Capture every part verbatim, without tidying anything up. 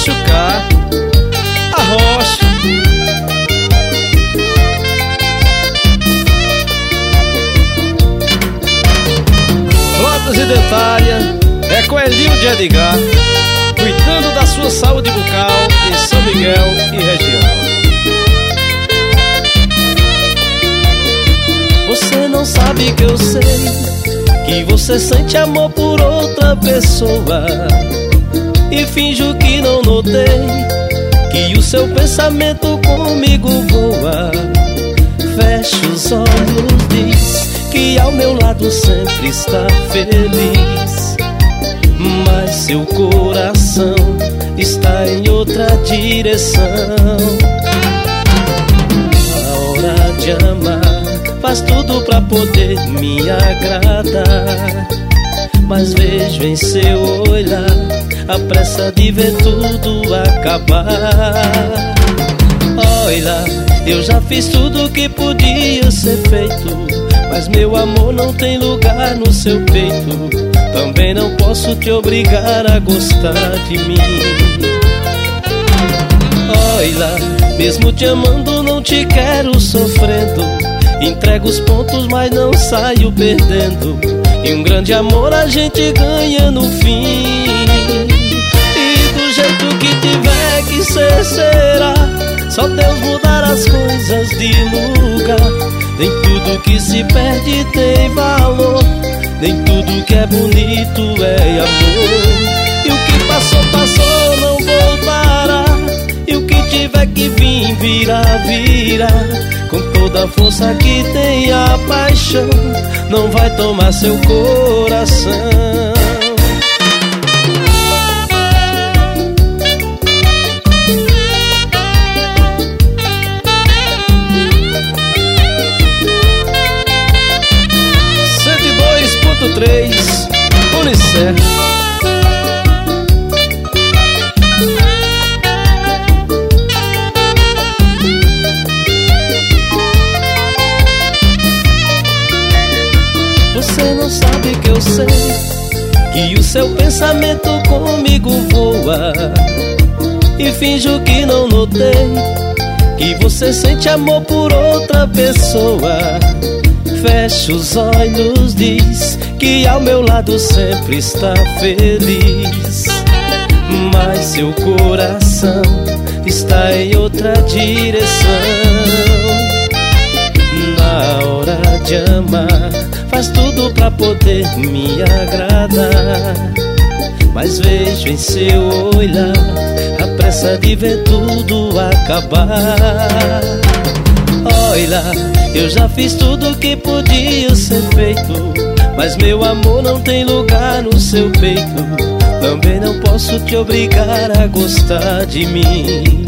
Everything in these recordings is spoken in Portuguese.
machucar a rocha. Frotas e Dentária é Coelhinho de Edgar, cuidando da sua saúde bucal em São Miguel e região. Você não sabe que eu sei que você sente amor por outra pessoa, e finjo que não notei que o seu pensamento comigo voa. Fecha os olhos, diz que ao meu lado sempre está feliz, mas seu coração está em outra direção. A hora de amar faz tudo pra poder me agradar, mas vejo em seu olhar a pressa de ver tudo acabar. Olha, eu já fiz tudo que podia ser feito, mas meu amor não tem lugar no seu peito. Também não posso te obrigar a gostar de mim. Olha, mesmo te amando não te quero sofrendo. Entrego os pontos mas não saio perdendo, e um grande amor a gente ganha no fim. E do jeito que tiver que ser, será. Só Deus mudar as coisas de lugar. Nem tudo que se perde tem valor, nem tudo que é bonito é amor. E o que passou, passou, não voltará, e o que tiver que vir, virá, virá. Com toda a força que tem a paixão, não vai tomar seu coração. três Unicef. Você não sabe que eu sei que o seu pensamento comigo voa, e finjo que não notei que você sente amor por outra pessoa. Fecha os olhos, diz que ao meu lado sempre está feliz, mas seu coração está em outra direção. Na hora de amar faz tudo pra poder me agradar, mas vejo em seu olhar a pressa de ver tudo acabar. Olha, eu já fiz tudo que podia ser feito, mas meu amor não tem lugar no seu peito. Também não posso te obrigar a gostar de mim.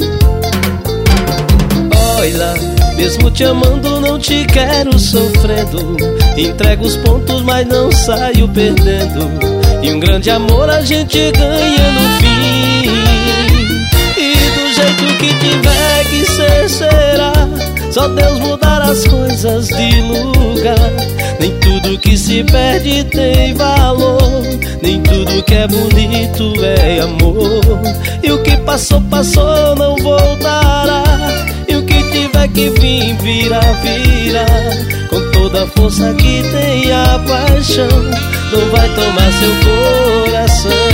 Olha, mesmo te amando não te quero sofrendo. Entrego os pontos mas não saio perdendo, e um grande amor a gente ganha no fim. E do jeito que tiver que ser, será. Só Deus mudar as coisas de lugar. Nem tudo que se perde tem valor, nem tudo que é bonito é amor. E o que passou, passou, não voltará, e o que tiver que vir, virá, virá. Com toda a força que tem a paixão, não vai tomar seu coração.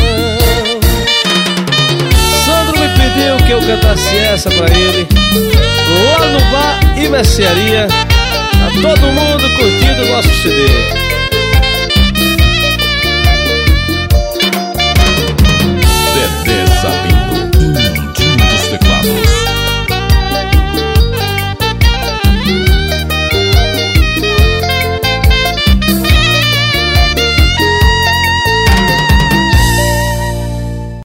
Sandro me pediu que eu cantasse essa pra ele, lá no bar e mercearia, a todo mundo curtindo o nosso C D.